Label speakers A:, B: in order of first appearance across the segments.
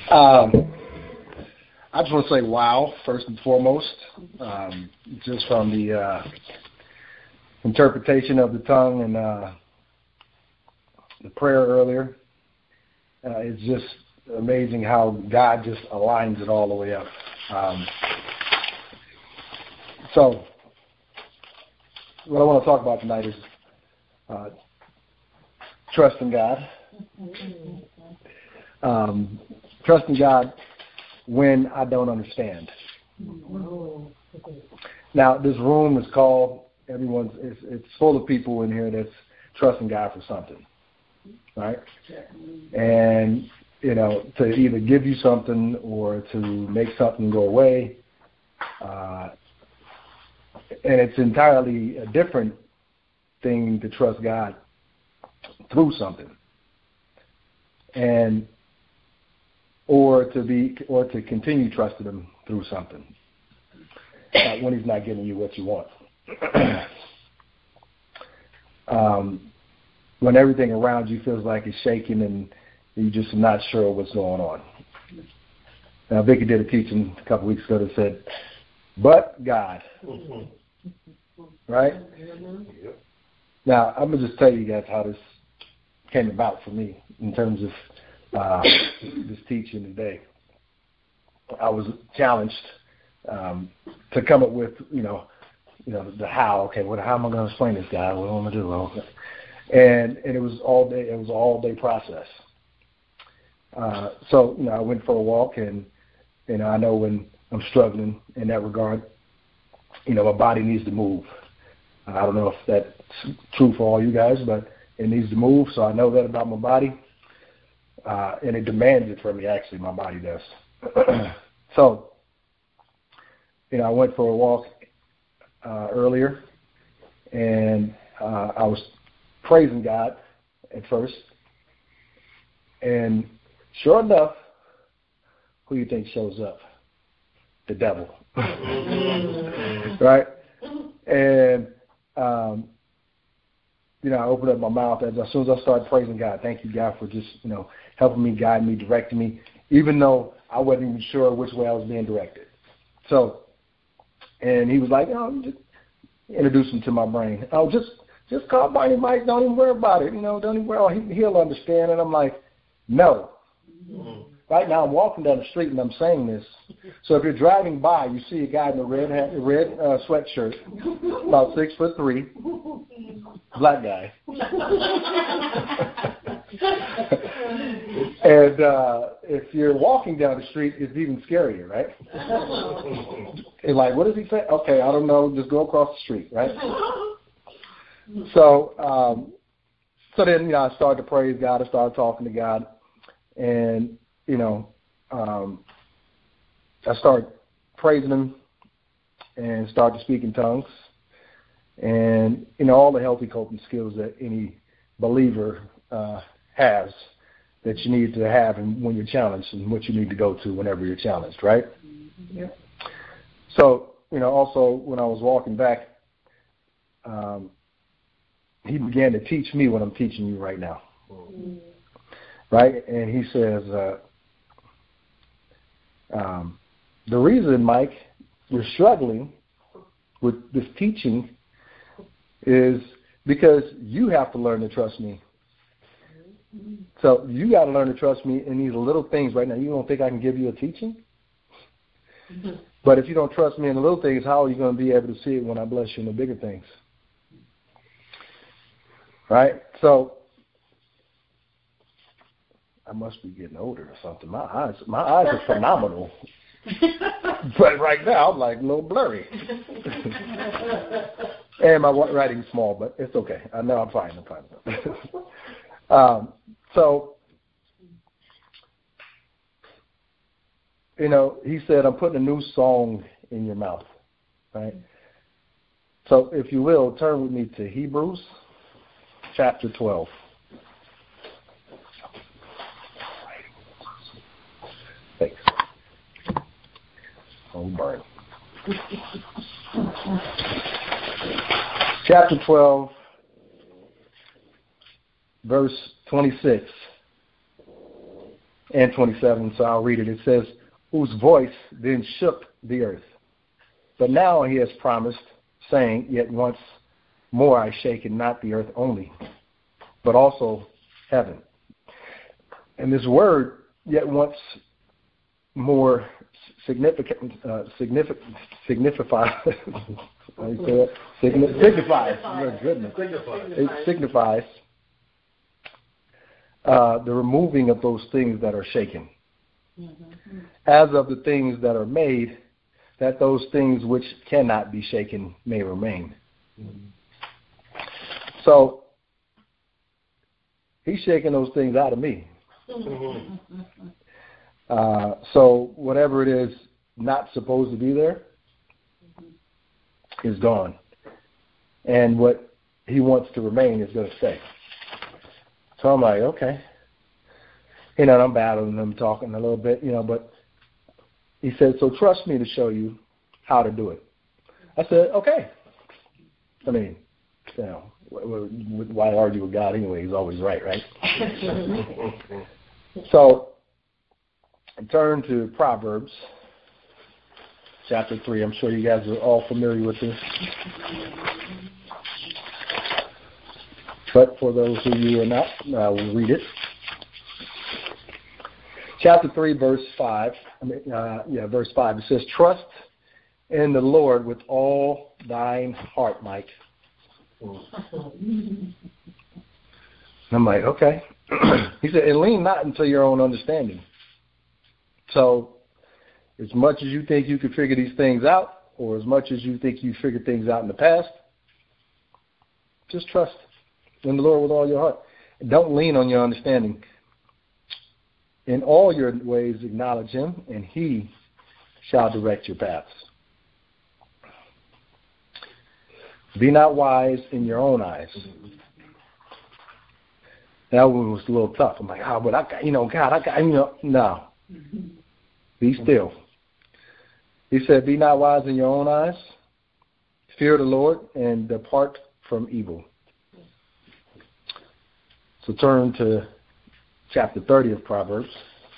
A: I just want to say wow, first and foremost, just from the interpretation of the tongue and the prayer earlier. It's just amazing how God just aligns it all the way up. So what I want to talk about tonight is trusting God. Trusting God when I don't understand. Now, this room is called, it's full of people in here that's trusting God for something, right? And, to either give you something or to make something go away. And it's entirely a different thing to trust God through something. Or to continue trusting him through something when he's not giving you what you want. When everything around you feels like it's shaking and you're just not sure what's going on. Now, Vicki did a teaching a couple weeks ago that said, "But God," right? Now, I'm gonna just tell you guys how this came about for me in terms of this teaching today. I was challenged to come up with, the how. Okay, how am I going to explain this, God? What am I going to do? Well, and it was all day. It was an all day process. So I went for a walk, and I know when I'm struggling in that regard, my body needs to move. I don't know if that's true for all you guys, but it needs to move. So I know that about my body. And it demands it from me, actually, my body does. So, I went for a walk earlier, and I was praising God at first. And sure enough, who do you think shows up? The devil. Right? And I opened up my mouth as soon as I started praising God. Thank you, God, for just, helping me, guiding me, directing me, even though I wasn't even sure which way I was being directed. So, and he was like, just introduce him to my brain. Oh, just call Barney Mike. Don't even worry about it. Don't even worry. He'll understand. And I'm like, no. Mm-hmm. Right now I'm walking down the street and I'm saying this. So if you're driving by, you see a guy in a red sweatshirt, about 6'3", black guy. And if you're walking down the street, it's even scarier, right? And like, what does he say? Okay, I don't know. Just go across the street, right? So then, I started to praise God. I started talking to God. And, I started praising him and started to speak in tongues. And, all the healthy coping skills that any believer has that you need to have when you're challenged and what you need to go to whenever you're challenged, right? Yeah. So, also when I was walking back, he began to teach me what I'm teaching you right now. Mm-hmm. Right? And he says, the reason, Mike, you're struggling with this teaching is because you have to learn to trust me. So you got to learn to trust me in these little things right now. You don't think I can give you a teaching? Mm-hmm. But if you don't trust me in the little things, how are you going to be able to see it when I bless you in the bigger things? Right? So I must be getting older or something. My eyes are phenomenal. But right now, I'm like a little blurry. And my writing's small, but it's okay. I know I'm fine. So, he said, I'm putting a new song in your mouth, right? So if you will, turn with me to Hebrews chapter 12. Thanks. Oh, burn. Chapter 12, verse 26. and 27, so I'll read it. It says, whose voice then shook the earth. But now he has promised, saying, yet once more I shake, and not the earth only, but also heaven. And this word, yet once more, signifies. It signifies the removing of those things that are shaken. Mm-hmm. As of the things that are made, that those things which cannot be shaken may remain. Mm-hmm. So he's shaking those things out of me. So whatever it is not supposed to be there is gone. And what he wants to remain is going to stay. So I'm like, okay. And I'm battling them, talking a little bit, but he said, so trust me to show you how to do it. I said, okay. I mean, why argue with God anyway? He's always right? So turn to Proverbs chapter 3. I'm sure you guys are all familiar with this. But for those of you who are not, I will read it. Chapter 3, verse 5. Verse 5. It says, trust in the Lord with all thine heart, Mike. I'm like, okay. He said, and lean not into your own understanding. So as much as you think you can figure these things out, or as much as you think you figured things out in the past, just trust in the Lord with all your heart. Don't lean on your understanding. In all your ways acknowledge him, and he shall direct your paths. Be not wise in your own eyes. That one was a little tough. I'm like, but I got, God, no. Be still. He said, be not wise in your own eyes. Fear the Lord and depart from evil. So turn to chapter 30 of Proverbs.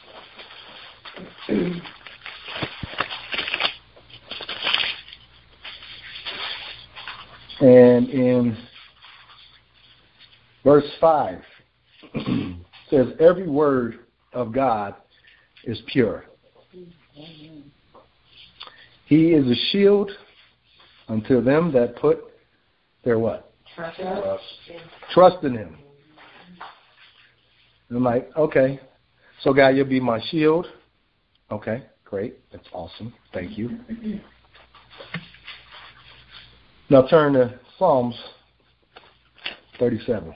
A: And in verse 5, it says, every word of God is pure. He is a shield unto them that put their what? Trust in him. And I'm like, okay. So God, you'll be my shield. Okay, great. That's awesome. Thank you. Now turn to Psalms 37.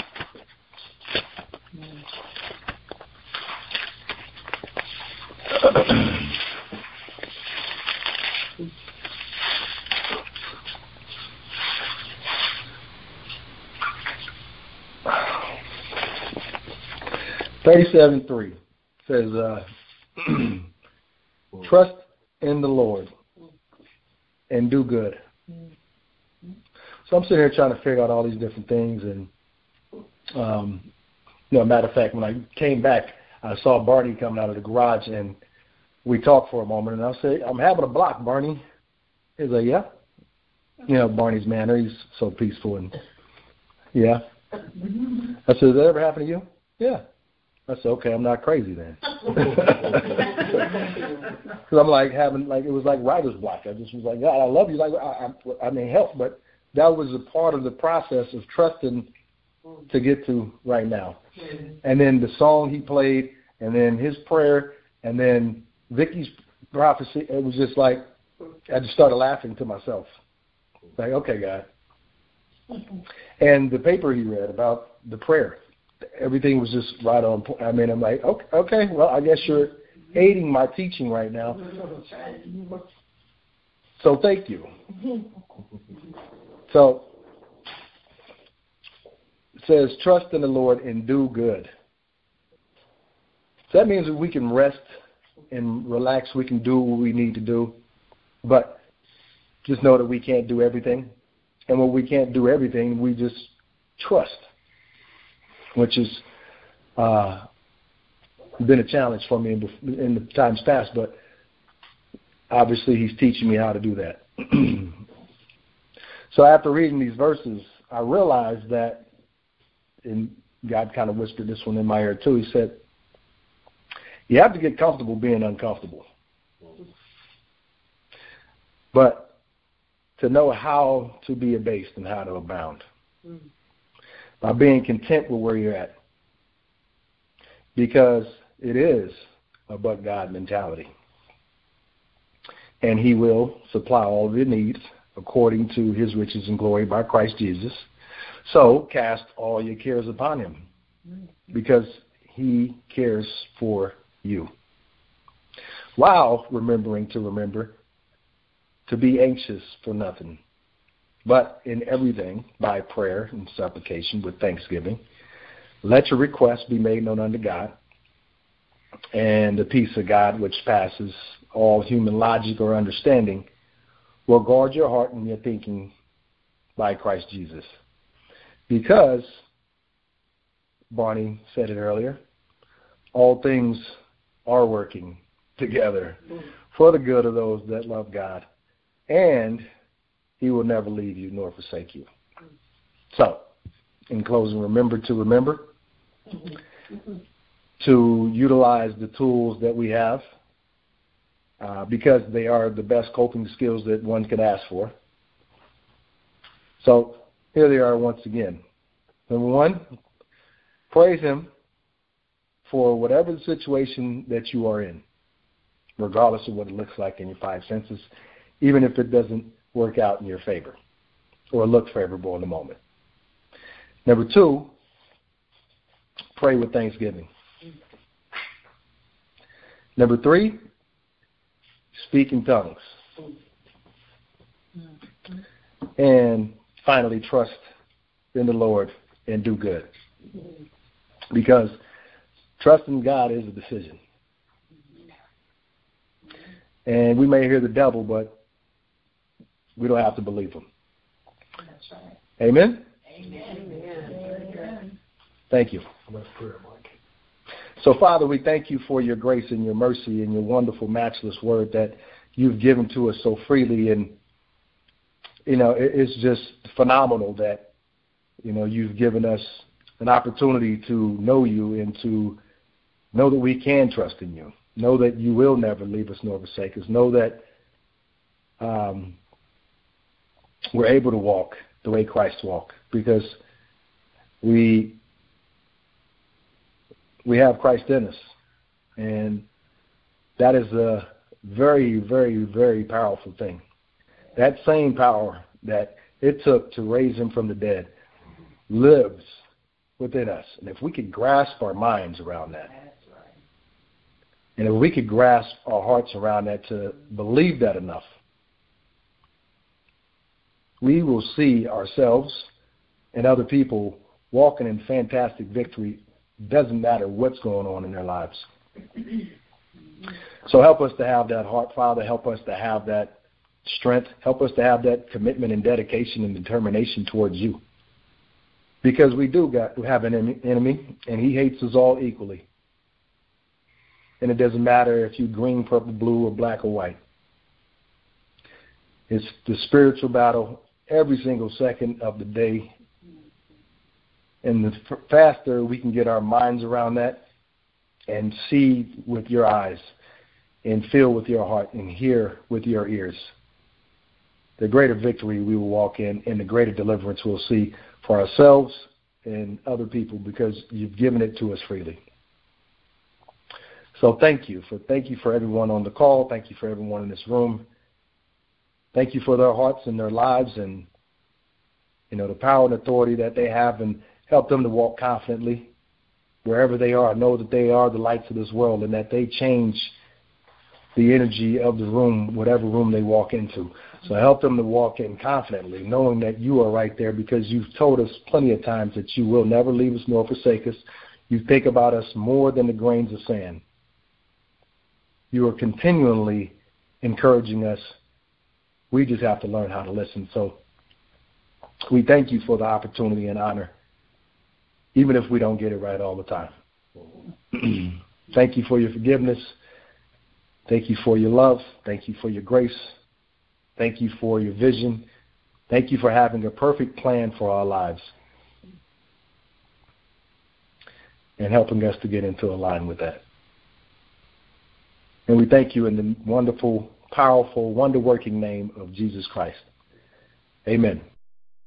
A: (37:3) says, trust in the Lord and do good. So I'm sitting here trying to figure out all these different things, and matter of fact, when I came back, I saw Barney coming out of the garage, and we talked for a moment, and I said, I'm having a block, Barney. He's like, yeah. Barney's manner, he's so peaceful, and yeah. I said, does that ever happen to you? Yeah. I said, okay, I'm not crazy then. Because I'm like it was like writer's block. I just was like, God, I love you. Like I may help, but that was a part of the process of trusting to get to right now. And then the song he played, and then his prayer, and then Vicky's prophecy. It was just like I just started laughing to myself. Like, okay, God. And the paper he read about the prayer. Everything was just right on point. I mean, I'm like, okay, well, I guess you're aiding my teaching right now. So thank you. So it says, trust in the Lord and do good. So that means that we can rest and relax. We can do what we need to do. But just know that we can't do everything. And when we can't do everything, we just trust. Which is been a challenge for me in the times past, but obviously he's teaching me how to do that. So after reading these verses, I realized that, and God kind of whispered this one in my ear too, he said, you have to get comfortable being uncomfortable. But to know how to be abased and how to abound. By being content with where you're at. Because it is a but God mentality. And he will supply all of your needs according to his riches and glory by Christ Jesus. So cast all your cares upon him. Because he cares for you. While remembering to remember to be anxious for nothing, but in everything by prayer and supplication with thanksgiving, let your requests be made known unto God, and the peace of God, which passes all human logic or understanding, will guard your heart and your thinking by Christ Jesus. Because, Barney said it earlier, all things are working together for the good of those that love God, and he will never leave you nor forsake you. So, in closing, remember to utilize the tools that we have because they are the best coping skills that one could ask for. So, here they are once again. Number one, praise him for whatever the situation that you are in, regardless of what it looks like in your five senses, even if it doesn't work out in your favor or look favorable in the moment. Number two, pray with thanksgiving. Number three, speak in tongues. And finally, trust in the Lord and do good. Because trusting God is a decision. And we may hear the devil, but we don't have to believe him.
B: That's right.
A: Amen?
B: Amen.
A: Thank you. Let's pray, Mike. So, Father, we thank you for your grace and your mercy and your wonderful, matchless word that you've given to us so freely. And, it's just phenomenal that, you've given us an opportunity to know you and to know that we can trust in you. Know that you will never leave us nor forsake us. Know that we're able to walk the way Christ walked because we have Christ in us. And that is a very, very, very powerful thing. That same power that it took to raise him from the dead lives within us. And if we could grasp our minds around that, and if we could grasp our hearts around that to believe that enough, we will see ourselves and other people walking in fantastic victory. Doesn't matter what's going on in their lives. So help us to have that heart, Father. Help us to have that strength. Help us to have that commitment and dedication and determination towards you. Because we have an enemy, and he hates us all equally. And it doesn't matter if you're green, purple, blue, or black or white. It's the spiritual battle every single second of the day. And the faster we can get our minds around that and see with your eyes and feel with your heart and hear with your ears, the greater victory we will walk in and the greater deliverance we'll see for ourselves and other people because you've given it to us freely. So thank you for everyone on the call. Thank you for everyone in this room. Thank you for their hearts and their lives and, the power and authority that they have, and help them to walk confidently wherever they are. Know that they are the lights of this world and that they change the energy of the room, whatever room they walk into. So help them to walk in confidently, knowing that you are right there because you've told us plenty of times that you will never leave us nor forsake us. You think about us more than the grains of sand. You are continually encouraging us. We just have to learn how to listen. So we thank you for the opportunity and honor, even if we don't get it right all the time. Thank you for your forgiveness. Thank you for your love. Thank you for your grace. Thank you for your vision. Thank you for having a perfect plan for our lives and helping us to get into alignment with that. And we thank you in the wonderful, powerful, wonder-working name of Jesus Christ. Amen.